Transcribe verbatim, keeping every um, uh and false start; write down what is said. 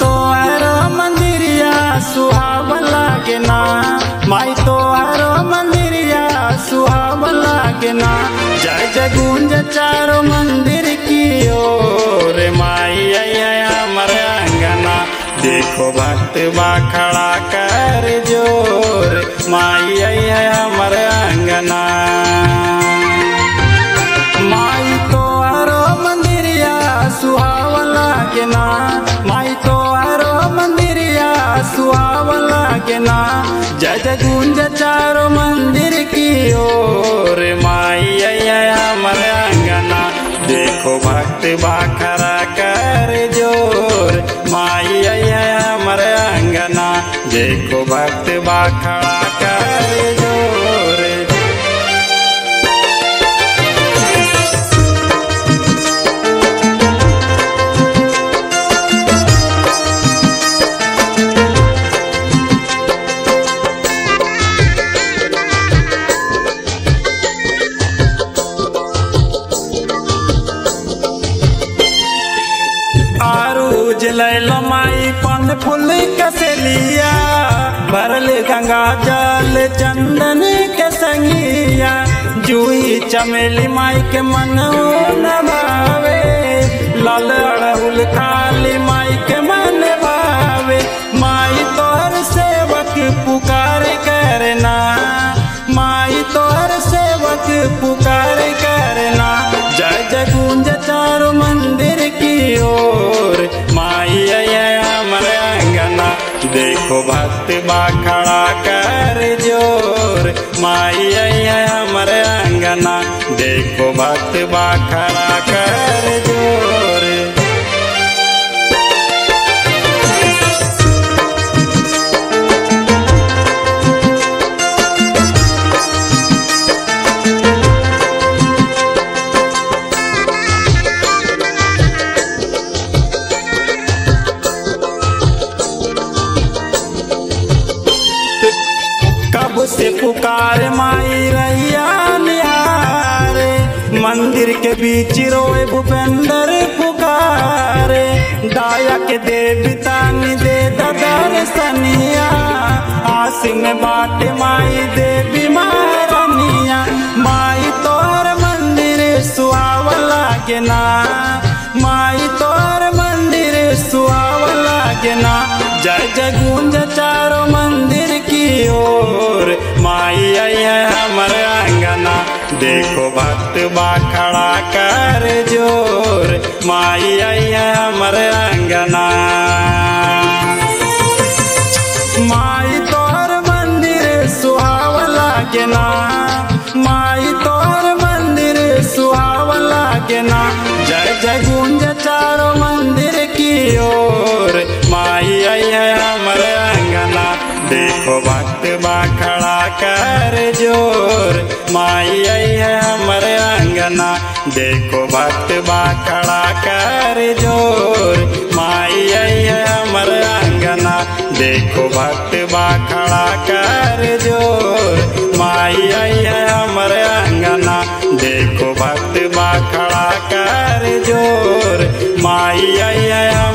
तोहर मंदिरिया सुहावन लागे ना, माई तोहर मंदिरिया सुहावन लागे ना। जय जय गूंज चारों मंदिर की ओर, माई आई है हमर अंगना। देखो भक्त बा खड़ा कर जोर, माई आई है हमर अंगना। माई तोहरो मंदिरिया सुहावन लागे ना, माई तोहरो मंदिरिया सुहावन लागे ना। जय जय गूंज चारों मंदिर की ओर, माई आई है हमर अंगना। देखो भक्त बा खड़ा कर जोर, माई आई है हमर अंगना। देखो भक्त बा खड़ा कर जोर। आरूज लैलो माई पन फूल कसलिया, भरल गंगा जल चंदन के संगिया। जूही चमेली माई के मन न भावे, लाल अड़हुल खाली माई के मन भावे। माई तोहर सेवक पुकार करना, माई तोहर सेवक पुकार करना। जय जय गूंज चारों मंदिर की ओर, माई आई है हमर अंगना। देखो भक्त बा खड़ा कर जोर, माई आई है हमर अंगना। देखो भक्त बा खड़ा कर जोर। कब से पुकार माई रैया निहारे, मंदिर के बीच रोए भूपेंद्र पुकारे। दाया के देवी तानी दे दर्शनिया, आस में बाट माई देवी महारानिया। माई तोहर मंदिर सुहावन लागे ना, माई तोहर मंदिर सुहावन लागे ना। जय जय गूंज चारों मंदिर की ओर, माई आई है हमर अंगना। देखो भक्त बा खड़ा कर जोर, माई आई है हमर अंगना। माई तोहर मंदिर सुहावन लागे ना, माई तोहर मंदिर सुहावन लागे ना। जय जय गूंज चारों मंदिर की ओर, माई आई है हमर अंगना। देखो भक्त बा खड़ा कर जोर, माई आई है हमर अंगना। देखो भक्त बा खड़ा कर जोर, माई आई है हमर अंगना। देखो भक्त बा खड़ा कर जोर, माई आई है हमर अंगना। देखो भक्त बा खड़ा कर जोर, माई आई है